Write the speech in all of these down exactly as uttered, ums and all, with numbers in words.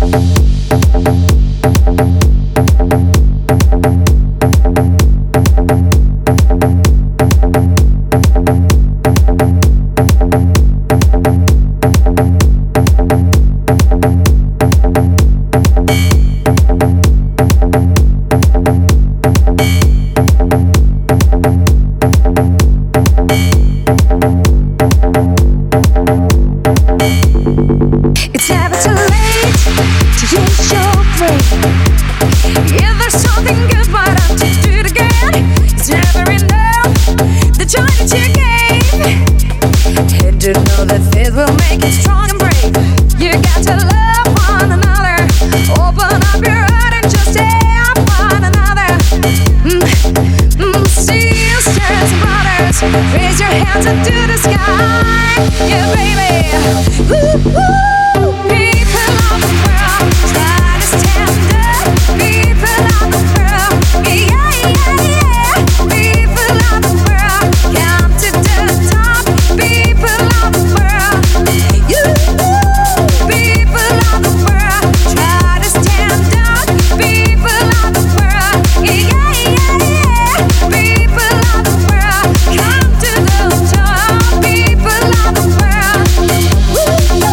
Raise your hands up to the sky, yeah, baby. Ooh, ooh. People of the world, try to stand up. People of the world, yeah, yeah, yeah. People of the world, come to the top. People of the world, you. People of the world, try to stand up. People of the world, yeah, yeah, yeah. People of the world, come to the top. People of the world, woo.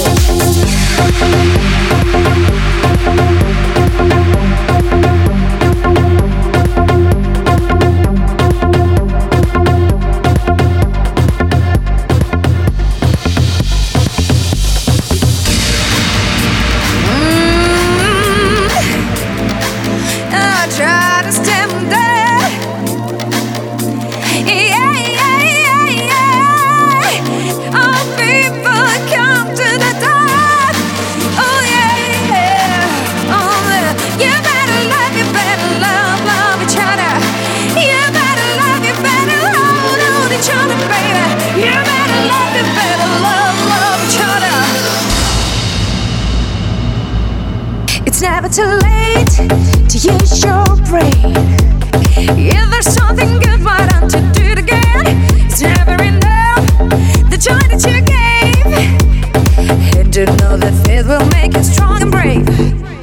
I try to stand there. Yeah, yeah, yeah, yeah. All people come to the top. Oh yeah, yeah. Oh, yeah. You better love, you better love, love each other. You better love, you better hold on each other, baby. You better love, you better love, love each other. It's never too late to use your brain. If there's something good, why don't you do it again? It's never enough, the joy that you gave. And to know that faith will make you strong and brave.